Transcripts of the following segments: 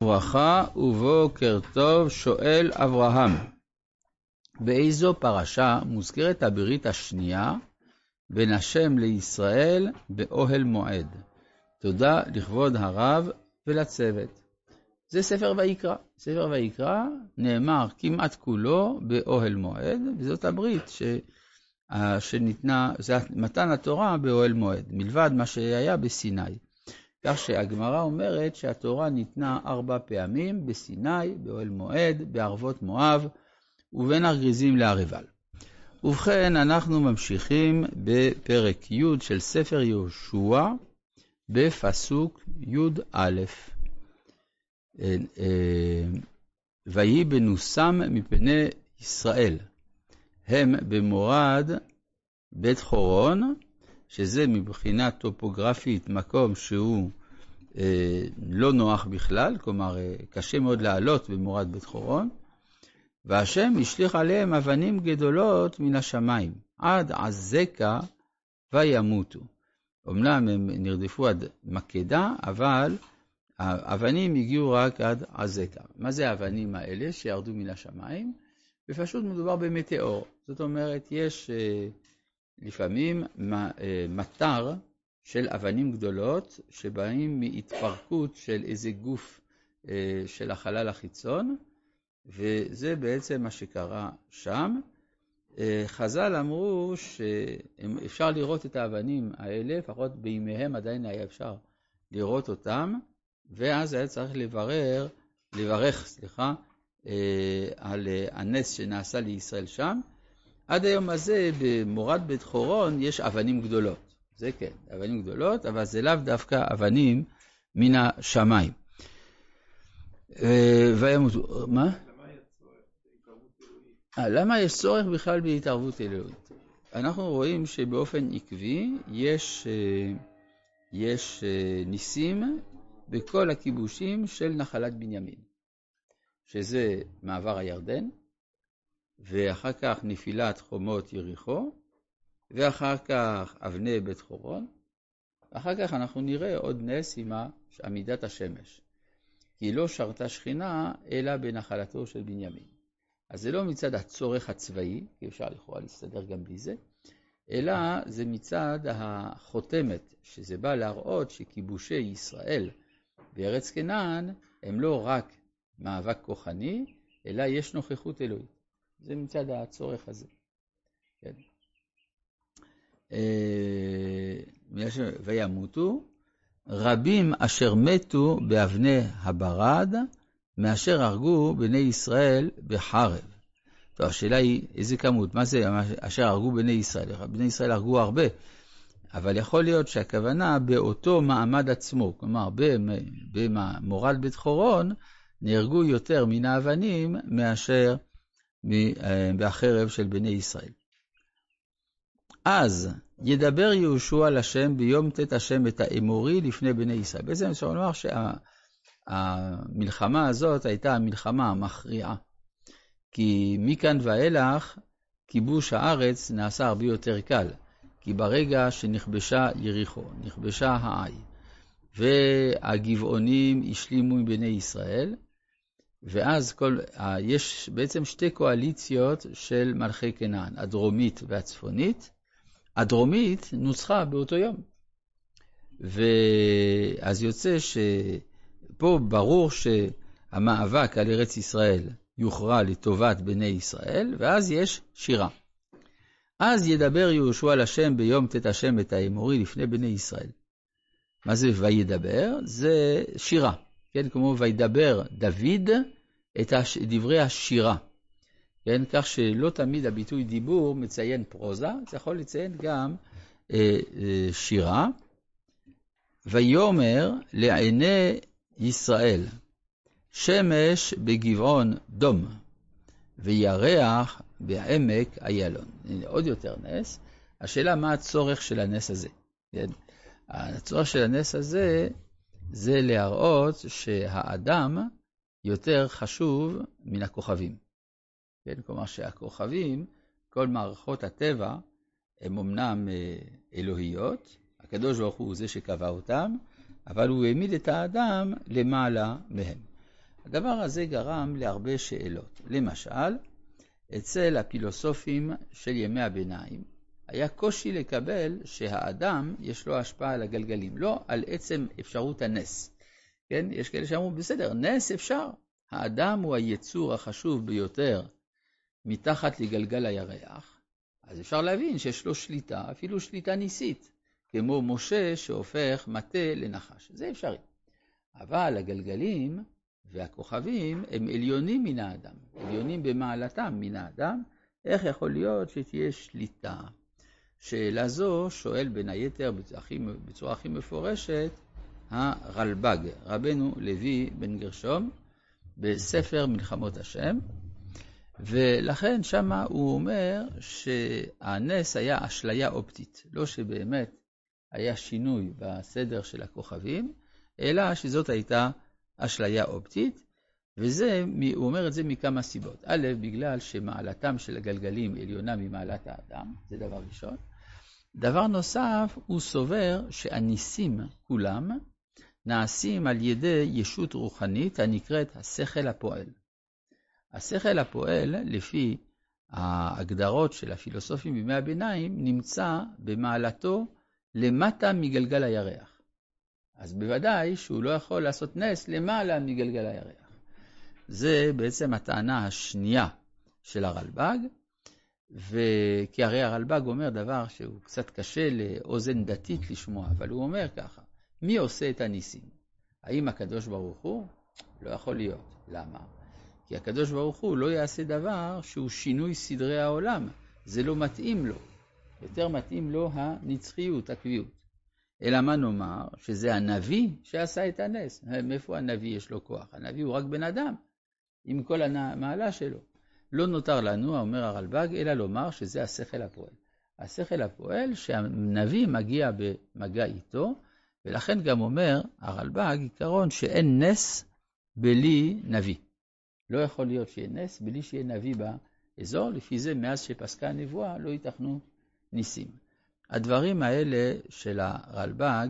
ברכה ובוקר טוב, שואל אברהם. באיזו פרשה מוזכרת הברית השנייה בין השם לישראל באוהל מועד? תודה לכבוד הרב ולצוות. זה ספר ויקרא. ספר ויקרא נאמר כמעט כולו באוהל מועד, וזאת הברית שניתנה, זה מתן התורה באוהל מועד, מלבד מה שהיה בסיני. כך שהגמרא אומרת שהתורה ניתנה 4 פעמים בסיני, באוהל מועד, בערבות מואב ובין הגריזים לערבל. ובכן, אנחנו ממשיכים בפרק י' של ספר יהושע, בפסוק י' ויהי בנוסם מפני ישראל, הם במורד בית חורון, שזה מבחינה טופוגרפית מקום שהוא לא נוח בכלל, כלומר קשה מאוד לעלות במורד בית חורון, והשם השליך עליהם אבנים גדולות מן השמיים, עד עזקה וימותו. אמנם הם נרדפו עד מקדה, אבל האבנים הגיעו רק עד עזקה. מה זה האבנים האלה שירדו מן השמיים? ופשוט מדובר במטאור. זאת אומרת, יש לפעמים מטר של אבנים גדולות שבאים מהתפרקות של איזה גוף של החלל החיצון, וזה בעצם מה שקרה שם. חז"ל אמרו שאפשר לראות את האבנים האלה, לפחות בימיהם עדיין היה אפשר לראות אותם, ואז היה צריך לברך על הנס שנעשה לישראל שם. עד היום הזה במורד בית חורון יש אבנים גדולות. זה כן, אבנים גדולות, אבל זה לאו דווקא אבנים מן השמיים. מה? למה יש צורך בכלל בהתערבות אלוהית? אנחנו רואים שבאופן עקבי יש ניסים בכל הכיבושים של נחלת בנימין, שזה מעבר הירדן, ואחר כך נפילת חומות יריחו, ואחר כך אבני בית חורון. אחר כך אנחנו נראה עוד נס עם עמידת השמש, כי לא שרתה שכינה אלא בנחלתו של בנימין. אז זה לא מצד הצורך הצבאי, כי אפשר לכאורה להסתדר גם בלי זה, אלא זה מצד החותמת, שזה בא להראות שכיבושי ישראל בארץ כנען הם לא רק מאבק כוחני, אלא יש נוכחות אלוהית. זה מצד הצורך הזה. כן. וימותו רבים אשר מתו באבני הברד, מאשר הרגו בני ישראל בחרב. טוב, השאלה היא איזה כמות, מה זה אשר הרגו בני ישראל? בני ישראל הרגו הרבה, אבל יכול להיות שהכוונה באותו מעמד עצמו, כלומר במורד בית חורון נהרגו יותר מן האבנים מאשר בחרב של בני ישראל. אז ידבר יהושע לשם ביום תת השם את האמורי לפני בני ישראל. בעצם אפשר לומר שהמלחמה הזאת הייתה המלחמה המכריעה, כי מכאן ואילך כיבוש הארץ נעשה הרבה יותר קל, כי ברגע שנכבשה יריחו, נכבשה העי, והגבעונים השלימו עם בני ישראל, ואז יש בעצם 2 קואליציות של מלכי כנען, הדרומית והצפונית. הדרומית נוצחה באותו יום. ואז יוצא שפה ברור שהמאבק על ארץ ישראל יוכרע לטובת בני ישראל, ואז יש שירה. אז ידבר יהושע לשם ביום תת השם את האמורי לפני בני ישראל. מה זה וידבר? זה שירה. כן, כמו וידבר דוד את דברי השירה. כן, כך שלא תמיד הביטוי דיבור מציין פרוזה, זה יכול לציין גם שירה. ויאמר לעיני ישראל, שמש בגבעון דום, וירח בעמק איילון. הנה עוד יותר נס. השאלה מה הצורך של הנס הזה? כן? הצורך של הנס הזה זה להראות שהאדם יותר חשוב מן הכוכבים. כן? כלומר שהכוכבים, כל מערכות הטבע, הם אמנם אלוהיות, הקדוש ברוך הוא זה שקבע אותם, אבל הוא העמיד את האדם למעלה מהם. הדבר הזה גרם להרבה שאלות. למשל, אצל הפילוסופים של ימי הביניים, היה קושי לקבל שהאדם יש לו השפעה על הגלגלים, לא על עצם אפשרות הנס. כן? יש כאלה שאמרו, בסדר, נס אפשר. האדם הוא היצור החשוב ביותר מתחת לגלגל הירח, אז אפשר להבין שיש לו שליטה, אפילו שליטה ניסית, כמו משה שהופך מטה לנחש. זה אפשרי. אבל הגלגלים והכוכבים הם עליונים מן האדם, עליונים במעלתם מן האדם. איך יכול להיות שתהיה שליטה? שאלה זו שואל בין היתר בצורה הכי מפורשת הרלב"ג, רבנו לוי בן גרשום, בספר מלחמות השם, ולכן שמה הוא אומר שהנס היה אשליה אופטית, לא שבאמת היה שינוי בסדר של הכוכבים, אלא שזאת הייתה אשליה אופטית, וזה, הוא אומר את זה מכמה סיבות. א', בגלל שמעלתם של הגלגלים עליונה ממעלת האדם, זה דבר ראשון. דבר נוסף, הוא סובר שהניסים כולם נעשים על ידי ישות רוחנית הנקראת השכל הפועל. השכל הפועל, לפי ההגדרות של הפילוסופים בימי הביניים, נמצא במעלתו למטה מגלגל הירח. אז בוודאי שהוא לא יכול לעשות נס למעלה מגלגל הירח. זה בעצם הטענה השנייה של הרלב"ג, כי הרי הרלב"ג אומר דבר שהוא קצת קשה לאוזן דתית לשמוע, אבל הוא אומר ככה, מי עושה את הניסים? האם הקדוש ברוך הוא? לא יכול להיות. למה? כי הקדוש ברוך הוא לא יעשה דבר שהוא שינוי סדרי העולם. זה לא מתאים לו. יותר מתאים לו הנצחיות, הקביעות. אלא מה נאמר? שזה הנביא שעשה את הנס. מאיפה הנביא יש לו כוח? הנביא הוא רק בן אדם, עם כל המעלה שלו. לא נותר לנו, אומר הרלב"ג, אלא לומר שזה השכל הפועל. השכל הפועל שהנביא מגיע במגע איתו, ולכן גם אומר הרלב"ג עיקרון שאין נס בלי נביא. לא יכול להיות שיהיה נס בלי שיהיה נביא באזור, לפי זה מאז שפסקה הנבואה לא ייתכנו ניסים. הדברים האלה של הרלב"ג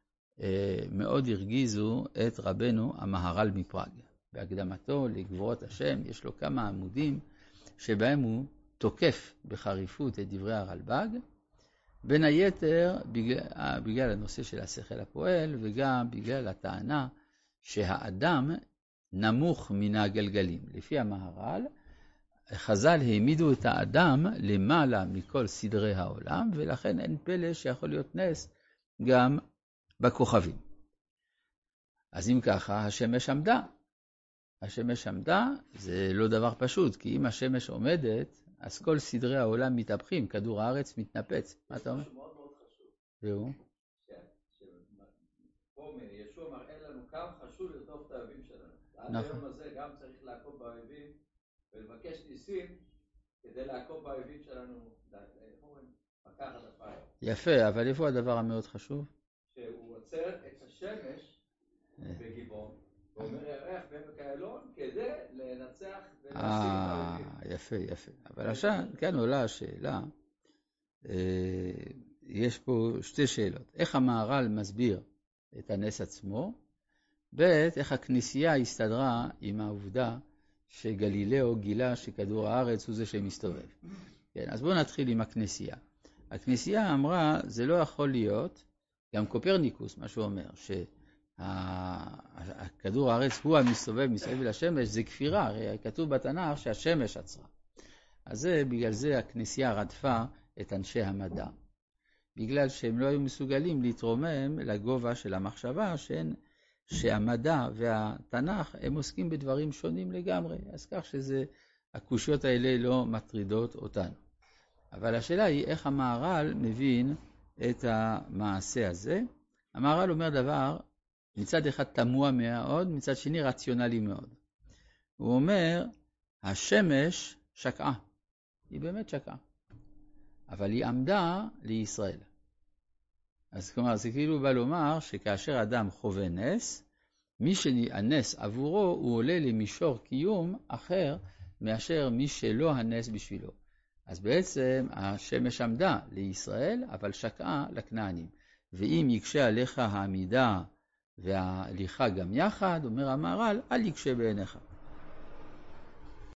מאוד הרגיזו את רבנו המהר"ל מפראג. בהקדמתו לגבורות השם יש לו כמה עמודים שבהם הוא תוקף בחריפות את דברי הרלב"ג, בין היתר בגלל הנושא של השכל הפועל וגם בגלל הטענה שהאדם נמוך מן הגלגלים. לפי המהר"ל, חז"ל העמידו את האדם למעלה מכל סדרי העולם, ולכן אין פלא שיכול להיות נס גם בכוכבים. אז אם ככה, השמש עמדה. השמש עמדה זה לא דבר פשוט, כי אם השמש עומדת, אז כל סדרי העולם מתהפכים, כדור הארץ מתנפץ. מה אתה אומר? זה מאוד מאוד חשוב. והוא? פה ישוע מראה לנו כמה חשוב לרדוף את האויבים שלנו. עד היום הזה גם צריך לעקוב באויבים ולבקש ניסים כדי לעקוב באויבים שלנו, לקחת הפעם. יפה, אבל איפה הדבר המאוד חשוב? שהוא עוצר את השמש בגיבון, ואומר ירח בעמק איילון כדי לנצח ולהשיג את האויבים. יפה, יפה. אבל עכשיו, כאן עולה השאלה, יש פה שתי שאלות. איך המהר"ל מסביר את הנס עצמו? ב', איך הכנסייה הסתדרה עם העובדה שגלילאו גילה שכדור הארץ הוא זה שמסתובב. כן, אז בואו נתחיל עם הכנסייה. הכנסייה אמרה, זה לא יכול להיות, גם קופרניקוס, מה שהוא אומר, שהכדור הארץ הוא המסתובב מסביב לשמש, זה כפירה, הרי כתוב בתנ"ך שהשמש עצרה. אז זה, בגלל זה הכנסייה רדפה את אנשי המדע. בגלל שהם לא היו מסוגלים להתרומם לגובה של המחשבה שהמדע והתנ"ך הם עוסקים בדברים שונים לגמרי, אז כך הקושיות האלה לא מטרידות אותנו. אבל השאלה היא איך המהר"ל מבין את המעשה הזה. המהר"ל אומר דבר מצד אחד תמוה מאוד, מצד שני רציונלי מאוד. הוא אומר, השמש שקעה, היא באמת שקעה, אבל היא עמדה לישראל. אז כלומר, זה כאילו בא לומר שכאשר אדם חווה נס, מי שהנס עבורו הוא עולה למישור קיום אחר מאשר מי שלא הנס בשבילו. אז בעצם השמש עמדה לישראל, אבל שקעה לכנענים. ואם יקשה עליך העמידה וההליכה גם יחד, אומר המהר"ל, אל יקשה בעיניך.